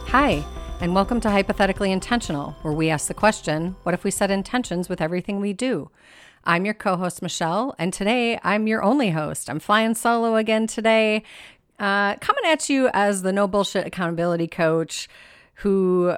Hi, and welcome to Hypothetically Intentional, where we ask the question, what if we set intentions with everything we do? I'm your co-host, Michelle, and today I'm your only host. I'm flying solo again today, coming at you as the no bullshit accountability coach who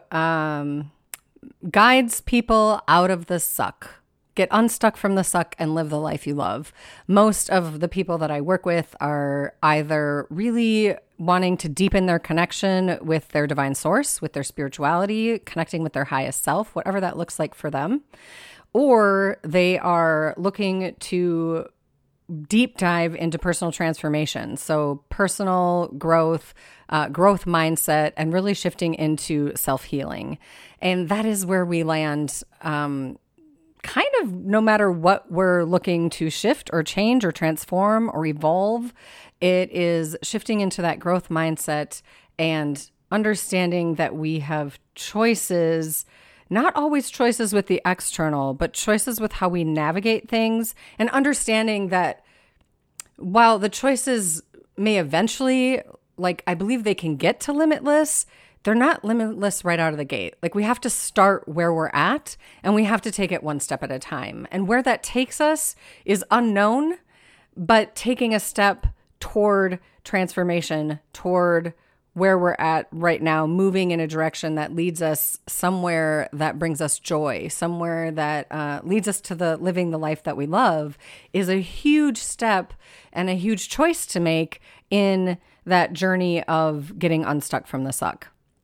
guides people out of the suck. Get unstuck from the suck and live the life you love. Most of the people that I work with are either really wanting to deepen their connection with their divine source, with their spirituality, connecting with their highest self, whatever that looks like for them, or they are looking to deep dive into personal transformation. So personal growth, growth mindset, and really shifting into self-healing. And that is where we land kind of no matter what we're looking to shift or change or transform or evolve. It is shifting into that growth mindset and understanding that we have choices, not always choices with the external, but choices with how we navigate things, and understanding that while the choices may eventually, I believe they can get to limitless, they're not limitless right out of the gate. We have to start where we're at, and we have to take it one step at a time. And where that takes us is unknown, but taking a step toward transformation, toward where we're at right now, moving in a direction that leads us somewhere that brings us joy, somewhere that leads us to living the life that we love, is a huge step and a huge choice to make in that journey of getting unstuck from the suck.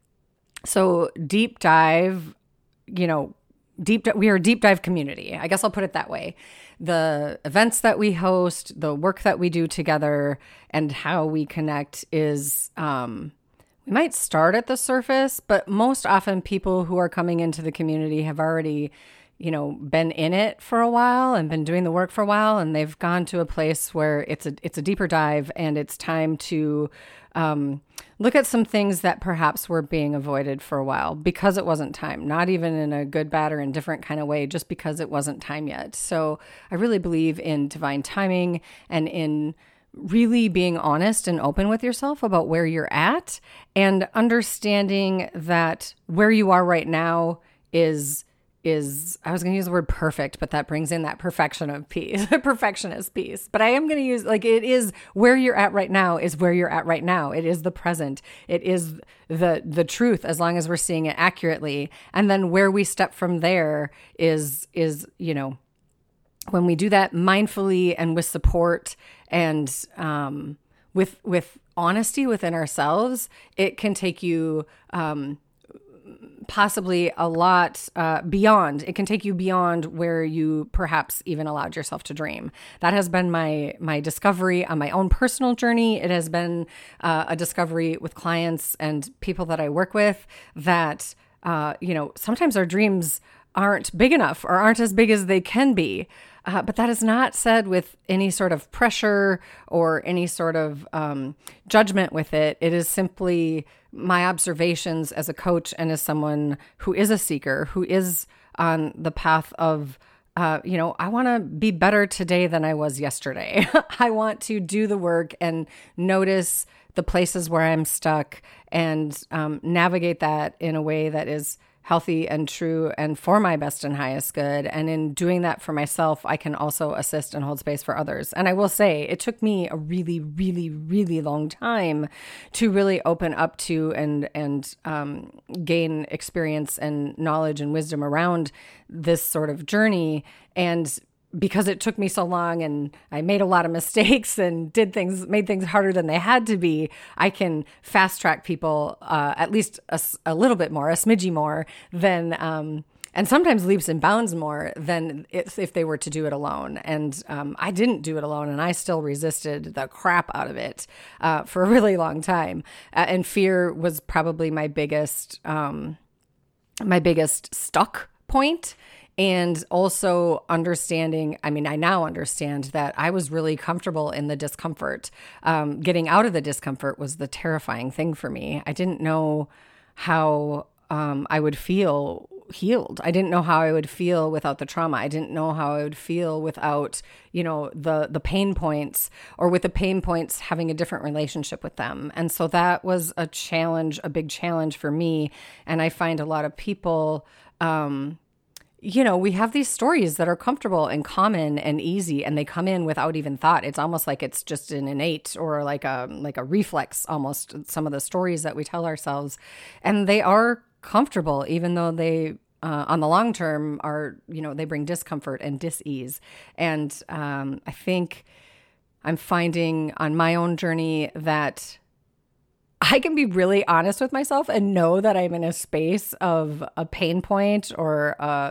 So deep dive, we are a deep dive community. I guess I'll put it that way. The events that we host, the work that we do together, and how we connect is, we might start at the surface, but most often people who are coming into the community have already, been in it for a while and been doing the work for a while, and they've gone to a place where it's a deeper dive, and it's time to look at some things that perhaps were being avoided for a while because it wasn't time, not even in a good, bad, or indifferent kind of way, just because it wasn't time yet. So I really believe in divine timing and in really being honest and open with yourself about where you're at, and understanding that where you are right now is I was going to use the word perfect, but that brings in that perfectionist piece. But I am going to use, it is where you're at right now is where you're at right now. It is the present. It is the truth, as long as we're seeing it accurately. And then where we step from there is when we do that mindfully and with support and with honesty within ourselves, it can take you possibly a lot beyond. It can take you beyond where you perhaps even allowed yourself to dream. That has been my discovery on my own personal journey. It has been a discovery with clients and people that I work with that, sometimes our dreams aren't big enough or aren't as big as they can be. But that is not said with any sort of pressure or any sort of judgment with it. It is simply my observations as a coach and as someone who is a seeker, who is on the path of, I want to be better today than I was yesterday. I want to do the work and notice the places where I'm stuck and navigate that in a way that is healthy and true and for my best and highest good. And in doing that for myself, I can also assist and hold space for others. And I will say it took me a really, really, really long time to really open up to and gain experience and knowledge and wisdom around this sort of journey. And because it took me so long and I made a lot of mistakes and made things harder than they had to be, I can fast track people at least a little bit more, a smidgy more than, and sometimes leaps and bounds more than if they were to do it alone. And I didn't do it alone, and I still resisted the crap out of it for a really long time. And fear was probably my biggest stuck point. And also understanding, I now understand that I was really comfortable in the discomfort. Getting out of the discomfort was the terrifying thing for me. I didn't know how I would feel healed. I didn't know how I would feel without the trauma. I didn't know how I would feel without, the pain points, or with the pain points having a different relationship with them. And so that was a challenge, a big challenge for me. And I find a lot of people, we have these stories that are comfortable and common and easy, and they come in without even thought. It's almost like it's just an innate, or like a reflex, almost, some of the stories that we tell ourselves. And they are comfortable, even though they, on the long term, are, they bring discomfort and dis-ease. And I think I'm finding on my own journey that I can be really honest with myself and know that I'm in a space of a pain point, or,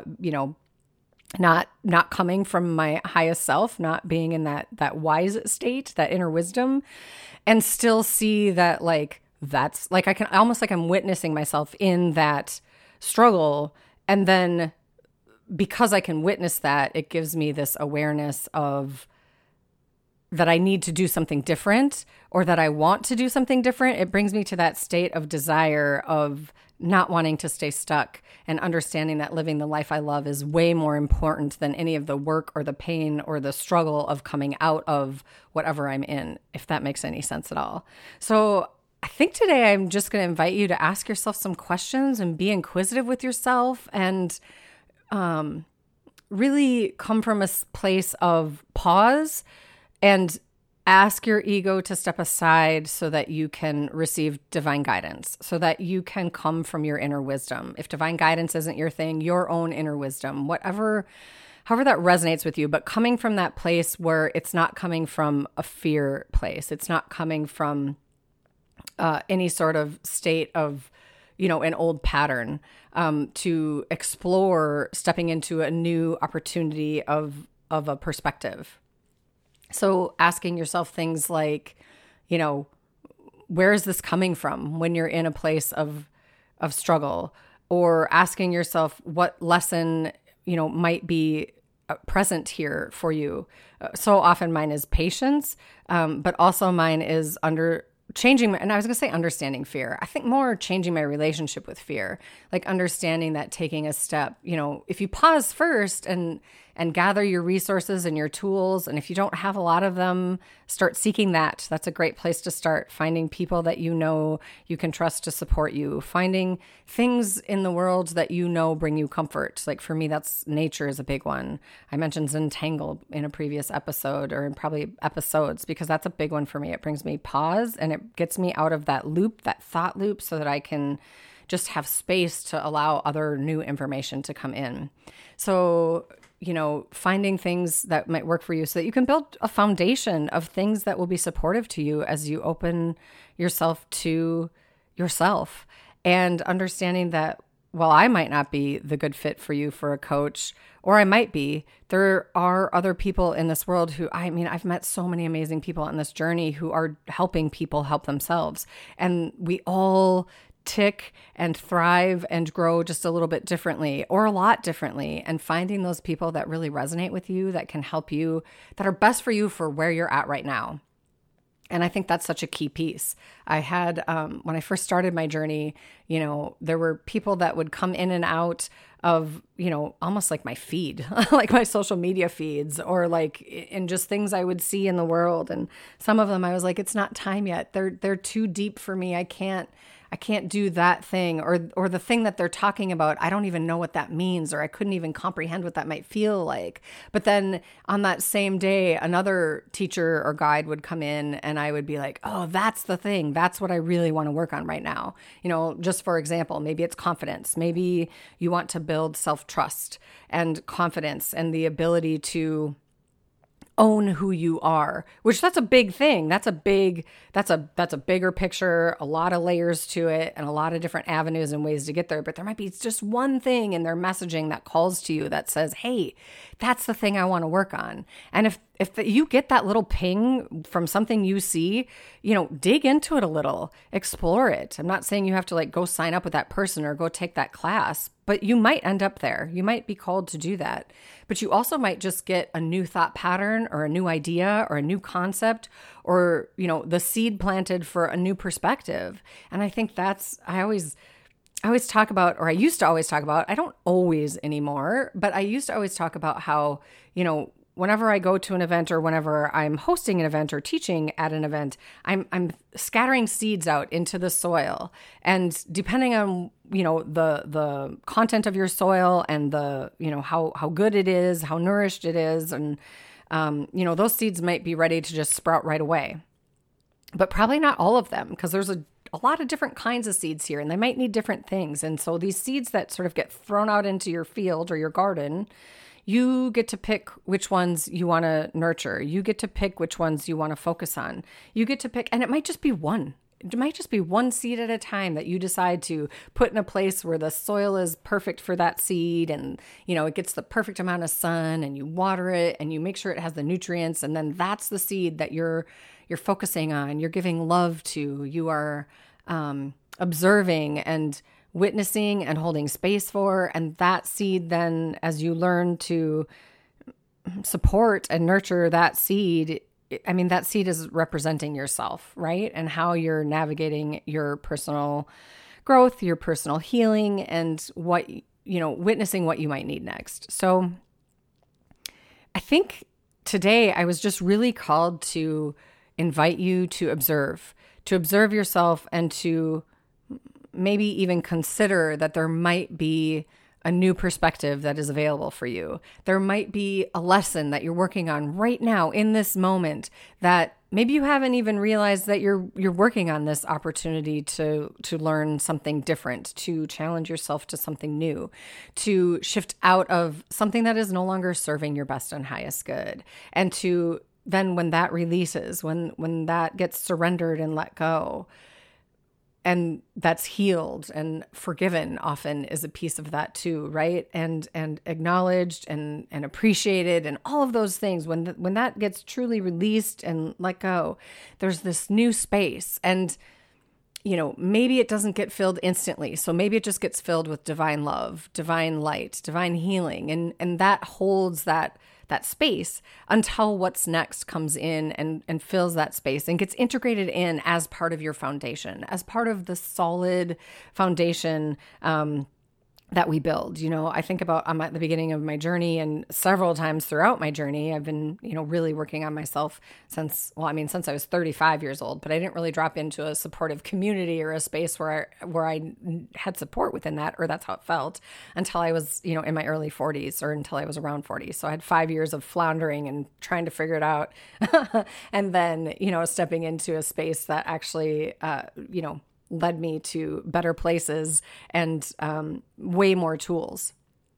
not coming from my highest self, not being in that wise state, that inner wisdom, and still see that, like, that's like, I can almost, like, I'm witnessing myself in that struggle. And then because I can witness that, it gives me this awareness of that I need to do something different, or that I want to do something different. It brings me to that state of desire, of not wanting to stay stuck, and understanding that living the life I love is way more important than any of the work or the pain or the struggle of coming out of whatever I'm in, if that makes any sense at all. So I think today I'm just going to invite you to ask yourself some questions and be inquisitive with yourself, and really come from a place of pause and ask your ego to step aside so that you can receive divine guidance, so that you can come from your inner wisdom. If divine guidance isn't your thing, your own inner wisdom, however that resonates with you, but coming from that place where it's not coming from a fear place. It's not coming from any sort of state of, an old pattern, to explore stepping into a new opportunity of a perspective. So asking yourself things like, where is this coming from when you're in a place of struggle? Or asking yourself what lesson, might be present here for you. So often mine is patience, but also mine is and I was going to say understanding fear. I think more changing my relationship with fear, like understanding that taking a step, if you pause first and gather your resources and your tools, and if you don't have a lot of them, start seeking that. That's a great place to start. Finding people that you can trust to support you. Finding things in the world that bring you comfort. Like for me, that's nature is a big one. I mentioned Zentangle in a previous episode, or in probably episodes, because that's a big one for me. It brings me pause, and it gets me out of that loop, that thought loop, so that I can just have space to allow other new information to come in. So, finding things that might work for you so that you can build a foundation of things that will be supportive to you as you open yourself to yourself, and understanding that while I might not be the good fit for you for a coach, or I might be, there are other people in this world who, I've met so many amazing people on this journey who are helping people help themselves. And we all tick and thrive and grow just a little bit differently, or a lot differently, and finding those people that really resonate with you, that can help you, that are best for you for where you're at right now. And I think that's such a key piece. I had, when I first started my journey, there were people that would come in and out of, almost like my feed, like my social media feeds, or like in just things I would see in the world. And some of them I was like, it's not time yet. They're too deep for me. I can't do that thing, or the thing that they're talking about, I don't even know what that means, or I couldn't even comprehend what that might feel like. But then on that same day, another teacher or guide would come in, and I would be like, oh, that's the thing. That's what I really want to work on right now. Just for example, maybe it's confidence. Maybe you want to build self-trust and confidence and the ability to own who you are, which that's a big thing. That's a bigger picture, a lot of layers to it, and a lot of different avenues and ways to get there. But there might be just one thing in their messaging that calls to you that says, hey, that's the thing I want to work on. And if you get that little ping from something you see, dig into it a little, explore it. I'm not saying you have to go sign up with that person or go take that class, but you might end up there. You might be called to do that. But you also might just get a new thought pattern, or a new idea, or a new concept, or, the seed planted for a new perspective. And I think I always I always talk about, or I used to always talk about, I don't always anymore, but I used to always talk about how, whenever I go to an event or whenever I'm hosting an event or teaching at an event, I'm scattering seeds out into the soil. And depending on, the content of your soil and the, how good it is, how nourished it is, and, those seeds might be ready to just sprout right away. But probably not all of them, because there's a lot of different kinds of seeds here and they might need different things. And so these seeds that sort of get thrown out into your field or your garden, you get to pick which ones you want to nurture. You get to pick which ones you want to focus on. You get to pick, and it might just be one. It might just be one seed at a time that you decide to put in a place where the soil is perfect for that seed and, it gets the perfect amount of sun and you water it and you make sure it has the nutrients. And then that's the seed that you're focusing on, you're giving love to, you are observing and witnessing and holding space for. And that seed then, as you learn to support and nurture that seed, that seed is representing yourself, right? And how you're navigating your personal growth, your personal healing, and what, witnessing what you might need next. So I think today I was just really called to invite you to observe yourself and to maybe even consider that there might be a new perspective that is available for you. There might be a lesson that you're working on right now in this moment that maybe you haven't even realized that you're working on this opportunity to learn something different, to challenge yourself to something new, to shift out of something that is no longer serving your best and highest good, and to then when that releases, when that gets surrendered and let go, and that's healed and forgiven often is a piece of that too, right? And acknowledged and appreciated and all of those things, when that gets truly released and let go, there's this new space. And maybe it doesn't get filled instantly. So maybe it just gets filled with divine love, divine light, divine healing. And that holds that space until what's next comes in and fills that space and gets integrated in as part of your foundation, as part of the solid foundation that we build. I think about, I'm at the beginning of my journey, and several times throughout my journey, I've been, really working on myself since I was 35 years old, but I didn't really drop into a supportive community or a space where I had support within that, or that's how it felt, until I was, in my early 40s, or until I was around 40. So I had 5 years of floundering and trying to figure it out. And then, stepping into a space that actually, led me to better places and way more tools.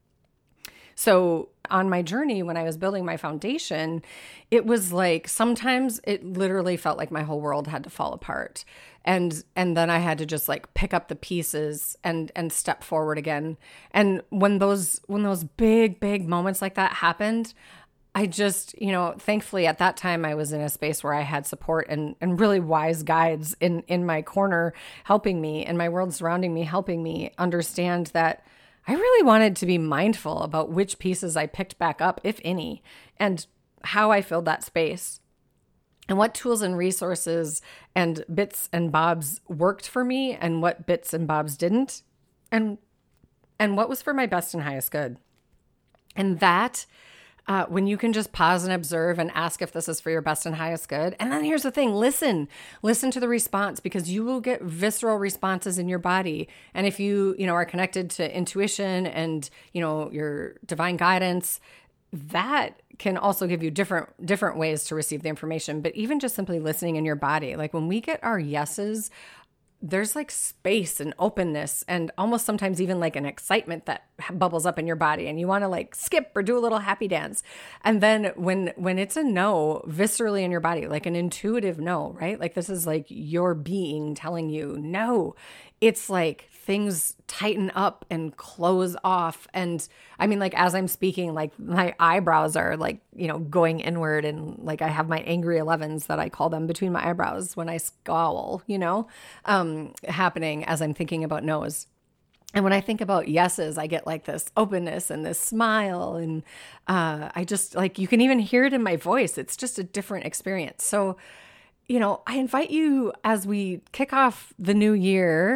So on my journey, when I was building my foundation, it was like, sometimes it literally felt like my whole world had to fall apart. And then I had to just like pick up the pieces and step forward again. And when those big moments like that happened, I just, thankfully at that time I was in a space where I had support and really wise guides in my corner helping me, and my world surrounding me helping me understand that I really wanted to be mindful about which pieces I picked back up, if any, and how I filled that space, and what tools and resources and bits and bobs worked for me and what bits and bobs didn't, and what was for my best and highest good. And that when you can just pause and observe and ask if this is for your best and highest good. And then here's the thing, listen to the response, because you will get visceral responses in your body. And if you are connected to intuition and, your divine guidance, that can also give you different ways to receive the information. But even just simply listening in your body, like when we get our yeses, there's like space and openness and almost sometimes even like an excitement that bubbles up in your body, and you want to like skip or do a little happy dance. And then when it's a no viscerally in your body, like an intuitive no, right? Like this is like your being telling you no. It's like things tighten up and close off. And I mean, like, as I'm speaking, like my eyebrows are like, going inward, and like I have my angry 11s that I call them between my eyebrows when I scowl, happening as I'm thinking about no's. And when I think about yeses, I get like this openness and this smile. And I just like, you can even hear it in my voice. It's just a different experience. So, I invite you, as we kick off the new year,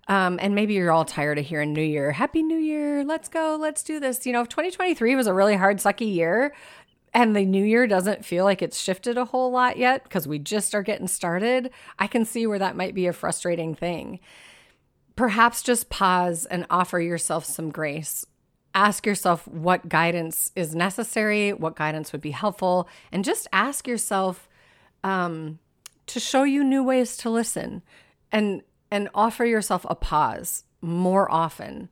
And maybe you're all tired of hearing New Year. Happy New Year. Let's go. Let's do this. If 2023 was a really hard, sucky year and the new year doesn't feel like it's shifted a whole lot yet because we just are getting started, I can see where that might be a frustrating thing. Perhaps just pause and offer yourself some grace. Ask yourself what guidance is necessary, what guidance would be helpful, and just ask yourself to show you new ways to listen and offer yourself a pause more often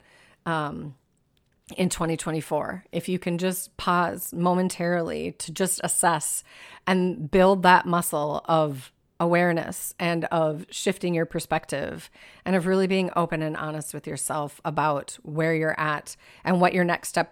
in 2024. If you can just pause momentarily to just assess and build that muscle of awareness and of shifting your perspective and of really being open and honest with yourself about where you're at and what your next step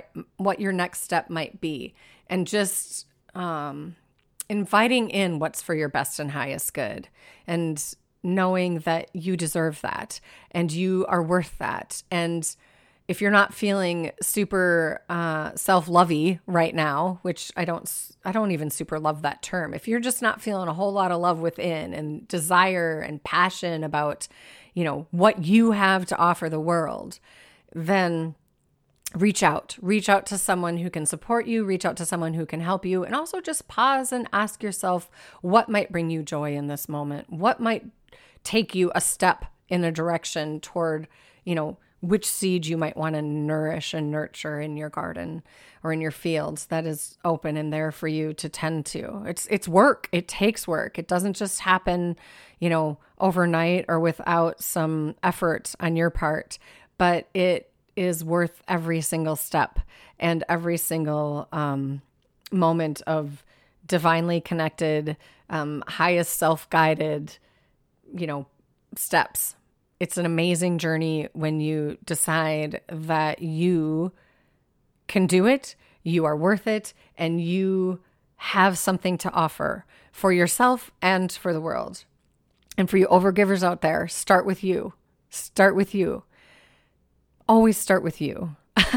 might be, and just inviting in what's for your best and highest good, and knowing that you deserve that and you are worth that. And if you're not feeling super self-lovey right now, which I don't even super love that term. If you're just not feeling a whole lot of love within and desire and passion about, what you have to offer the world, then reach out to someone who can support you, reach out to someone who can help you, and also just pause and ask yourself what might bring you joy in this moment, what might take you a step in a direction toward, which seed you might want to nourish and nurture in your garden or in your fields that is open and there for you to tend to. It's work. It takes work. It doesn't just happen, overnight or without some effort on your part, but it is worth every single step and every single moment of divinely connected, highest self-guided, steps. It's an amazing journey when you decide that you can do it, you are worth it, and you have something to offer for yourself and for the world. And for you overgivers out there, start with you. Start with you. Always start with you.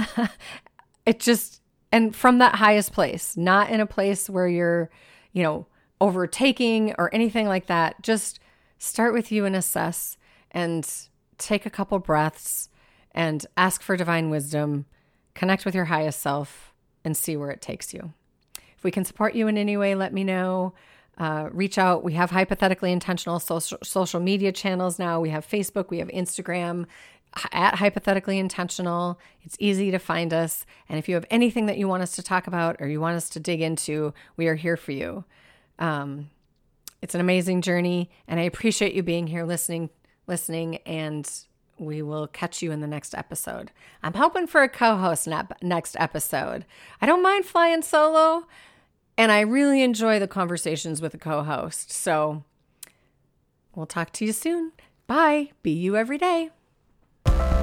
And from that highest place, not in a place where you're, overtaking or anything like that. Just start with you and assess and take a couple breaths and ask for divine wisdom, connect with your highest self, and see where it takes you. If we can support you in any way, let me know. Reach out. We have Hypothetically Intentional social media channels now. We have Facebook, we have Instagram at Hypothetically Intentional. It's easy to find us. And if you have anything that you want us to talk about or you want us to dig into, we are here for you. It's an amazing journey, and I appreciate you being here listening, and we will catch you in the next episode. I'm hoping for a co-host next episode. I don't mind flying solo, and I really enjoy the conversations with a co-host. So we'll talk to you soon. Bye. Be you every day.